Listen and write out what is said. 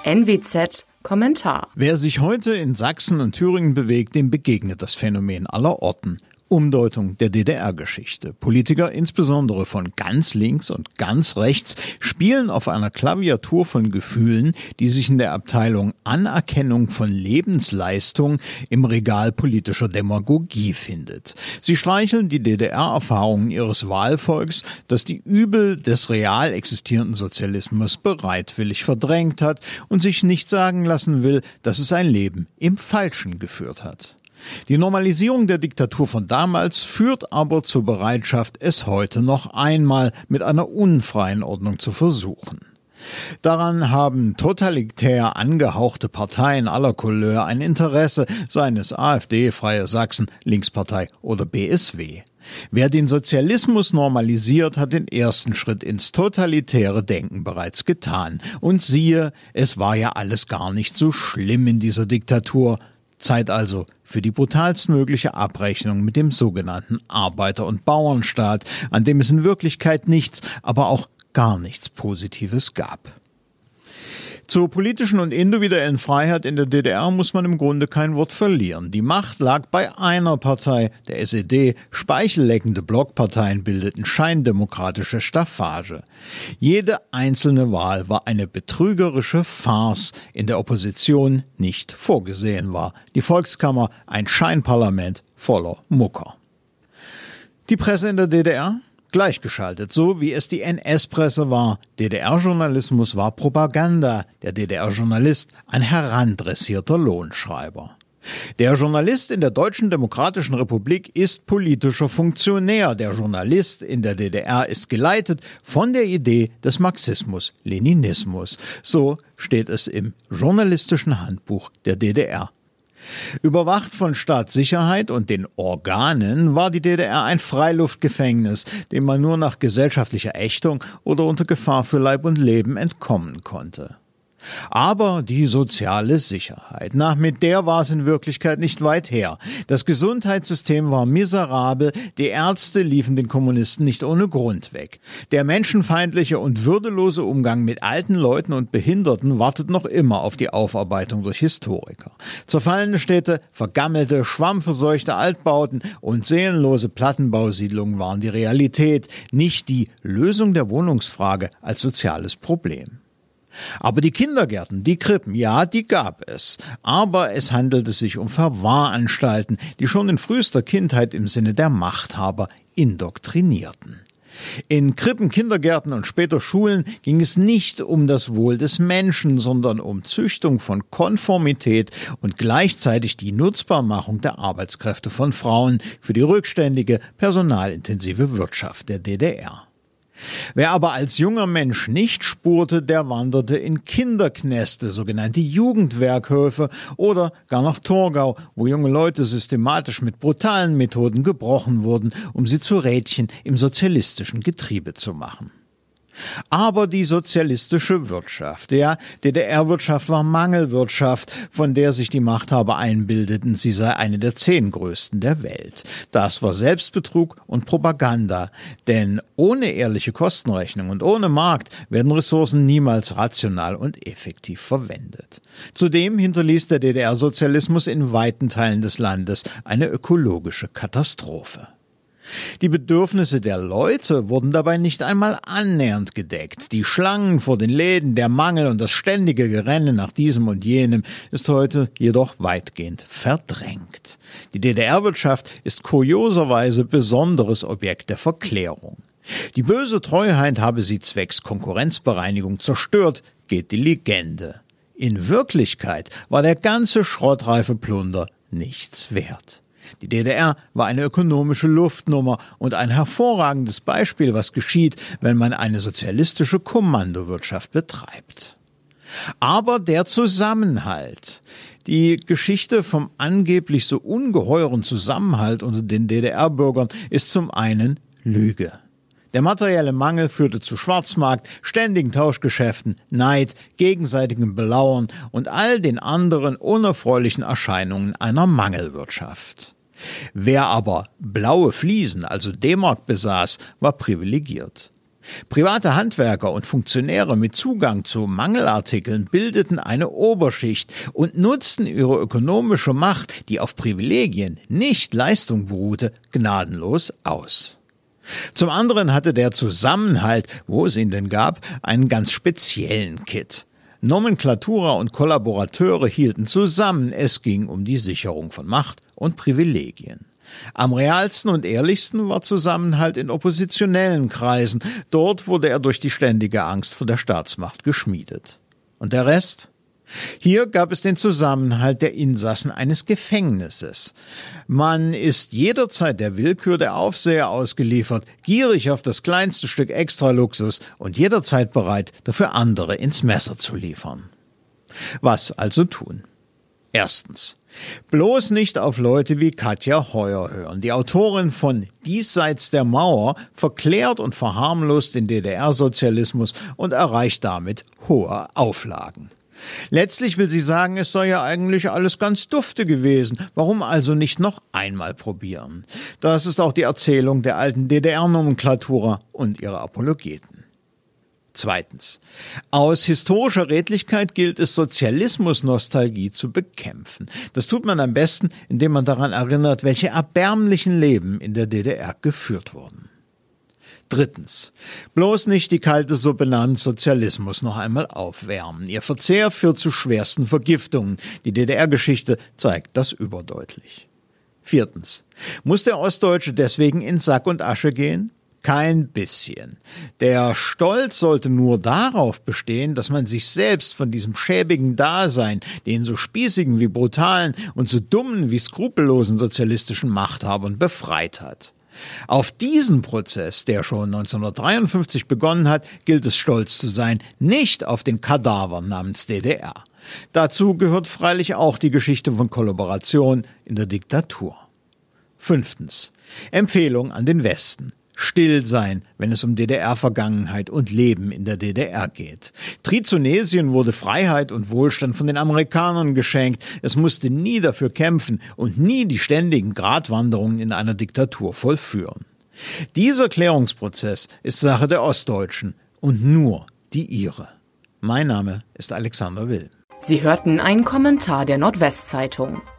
NWZ Kommentar. Wer sich heute in Sachsen und Thüringen bewegt, dem begegnet das Phänomen aller Orten. Umdeutung der DDR-Geschichte. Politiker, insbesondere von ganz links und ganz rechts, spielen auf einer Klaviatur von Gefühlen, die sich in der Abteilung Anerkennung von Lebensleistung im Regal politischer Demagogie findet. Sie streicheln die DDR-Erfahrungen ihres Wahlvolks, das die Übel des real existierenden Sozialismus bereitwillig verdrängt hat und sich nicht sagen lassen will, dass es ein Leben im Falschen geführt hat. Die Normalisierung der Diktatur von damals führt aber zur Bereitschaft, es heute noch einmal mit einer unfreien Ordnung zu versuchen. Daran haben totalitär angehauchte Parteien aller Couleur ein Interesse, seien es AfD, Freie Sachsen, Linkspartei oder BSW. Wer den Sozialismus normalisiert, hat den ersten Schritt ins totalitäre Denken bereits getan. Und siehe, es war ja alles gar nicht so schlimm in dieser Diktatur. Zeit also für die brutalstmögliche Abrechnung mit dem sogenannten Arbeiter- und Bauernstaat, an dem es in Wirklichkeit nichts, aber auch gar nichts Positives gab. Zur politischen und individuellen Freiheit in der DDR muss man im Grunde kein Wort verlieren. Die Macht lag bei einer Partei, der SED. Speichelleckende Blockparteien bildeten scheindemokratische Staffage. Jede einzelne Wahl war eine betrügerische Farce, in der Opposition nicht vorgesehen war. Die Volkskammer ein Scheinparlament voller Mucker. Die Presse in der DDR? Gleichgeschaltet, so wie es die NS-Presse war. DDR-Journalismus war Propaganda, der DDR-Journalist ein herandressierter Lohnschreiber. Der Journalist in der Deutschen Demokratischen Republik ist politischer Funktionär. Der Journalist in der DDR ist geleitet von der Idee des Marxismus-Leninismus. So steht es im Journalistischen Handbuch der DDR. Überwacht von Staatssicherheit und den Organen war die DDR ein Freiluftgefängnis, dem man nur nach gesellschaftlicher Ächtung oder unter Gefahr für Leib und Leben entkommen konnte. Aber die soziale Sicherheit, mit der war es in Wirklichkeit nicht weit her. Das Gesundheitssystem war miserabel, die Ärzte liefen den Kommunisten nicht ohne Grund weg. Der menschenfeindliche und würdelose Umgang mit alten Leuten und Behinderten wartet noch immer auf die Aufarbeitung durch Historiker. Zerfallene Städte, vergammelte, schwammverseuchte Altbauten und seelenlose Plattenbausiedlungen waren die Realität, nicht die Lösung der Wohnungsfrage als soziales Problem. Aber die Kindergärten, die Krippen, ja, die gab es. Aber es handelte sich um Verwahranstalten, die schon in frühester Kindheit im Sinne der Machthaber indoktrinierten. In Krippen, Kindergärten und später Schulen ging es nicht um das Wohl des Menschen, sondern um Züchtung von Konformität und gleichzeitig die Nutzbarmachung der Arbeitskräfte von Frauen für die rückständige, personalintensive Wirtschaft der DDR. Wer aber als junger Mensch nicht spurte, der wanderte in Kinderknäste, sogenannte Jugendwerkhöfe oder gar nach Torgau, wo junge Leute systematisch mit brutalen Methoden gebrochen wurden, um sie zu Rädchen im sozialistischen Getriebe zu machen. Aber die sozialistische Wirtschaft, ja, DDR-Wirtschaft war Mangelwirtschaft, von der sich die Machthaber einbildeten, sie sei eine der 10 größten der Welt. Das war Selbstbetrug und Propaganda, denn ohne ehrliche Kostenrechnung und ohne Markt werden Ressourcen niemals rational und effektiv verwendet. Zudem hinterließ der DDR-Sozialismus in weiten Teilen des Landes eine ökologische Katastrophe. Die Bedürfnisse der Leute wurden dabei nicht einmal annähernd gedeckt. Die Schlangen vor den Läden, der Mangel und das ständige Gerenne nach diesem und jenem ist heute jedoch weitgehend verdrängt. Die DDR-Wirtschaft ist kurioserweise besonderes Objekt der Verklärung. Die böse Treuhand habe sie zwecks Konkurrenzbereinigung zerstört, geht die Legende. In Wirklichkeit war der ganze schrottreife Plunder nichts wert. Die DDR war eine ökonomische Luftnummer und ein hervorragendes Beispiel, was geschieht, wenn man eine sozialistische Kommandowirtschaft betreibt. Aber der Zusammenhalt, die Geschichte vom angeblich so ungeheuren Zusammenhalt unter den DDR-Bürgern ist zum einen Lüge. Der materielle Mangel führte zu Schwarzmarkt, ständigen Tauschgeschäften, Neid, gegenseitigem Belauern und all den anderen unerfreulichen Erscheinungen einer Mangelwirtschaft. Wer aber blaue Fliesen, also D-Mark besaß, war privilegiert. Private Handwerker und Funktionäre mit Zugang zu Mangelartikeln bildeten eine Oberschicht und nutzten ihre ökonomische Macht, die auf Privilegien, nicht Leistung beruhte, gnadenlos aus. Zum anderen hatte der Zusammenhalt, wo es ihn denn gab, einen ganz speziellen Kitt. Nomenklatura und Kollaborateure hielten zusammen, es ging um die Sicherung von Macht und Privilegien. Am realsten und ehrlichsten war Zusammenhalt in oppositionellen Kreisen. Dort wurde er durch die ständige Angst vor der Staatsmacht geschmiedet. Und der Rest? Hier gab es den Zusammenhalt der Insassen eines Gefängnisses. Man ist jederzeit der Willkür der Aufseher ausgeliefert, gierig auf das kleinste Stück Extraluxus und jederzeit bereit, dafür andere ins Messer zu liefern. Was also tun? Erstens. Bloß nicht auf Leute wie Katja Heuer hören. Die Autorin von Diesseits der Mauer verklärt und verharmlost den DDR-Sozialismus und erreicht damit hohe Auflagen. Letztlich will sie sagen, es sei ja eigentlich alles ganz dufte gewesen. Warum also nicht noch einmal probieren? Das ist auch die Erzählung der alten DDR-Nomenklatura und ihrer Apologeten. Zweitens. Aus historischer Redlichkeit gilt es, Sozialismus-Nostalgie zu bekämpfen. Das tut man am besten, indem man daran erinnert, welche erbärmlichen Leben in der DDR geführt wurden. Drittens. Bloß nicht die kalte Suppe namens Sozialismus noch einmal aufwärmen. Ihr Verzehr führt zu schwersten Vergiftungen. Die DDR-Geschichte zeigt das überdeutlich. Viertens. Muss der Ostdeutsche deswegen in Sack und Asche gehen? Kein bisschen. Der Stolz sollte nur darauf bestehen, dass man sich selbst von diesem schäbigen Dasein, den so spießigen wie brutalen und so dummen wie skrupellosen sozialistischen Machthabern befreit hat. Auf diesen Prozess, der schon 1953 begonnen hat, gilt es stolz zu sein, nicht auf den Kadaver namens DDR. Dazu gehört freilich auch die Geschichte von Kollaboration in der Diktatur. Fünftens. Empfehlung an den Westen. Still sein, wenn es um DDR-Vergangenheit und Leben in der DDR geht. Trizonesien wurde Freiheit und Wohlstand von den Amerikanern geschenkt. Es musste nie dafür kämpfen und nie die ständigen Gratwanderungen in einer Diktatur vollführen. Dieser Klärungsprozess ist Sache der Ostdeutschen und nur die ihre. Mein Name ist Alexander Will. Sie hörten einen Kommentar der Nordwestzeitung.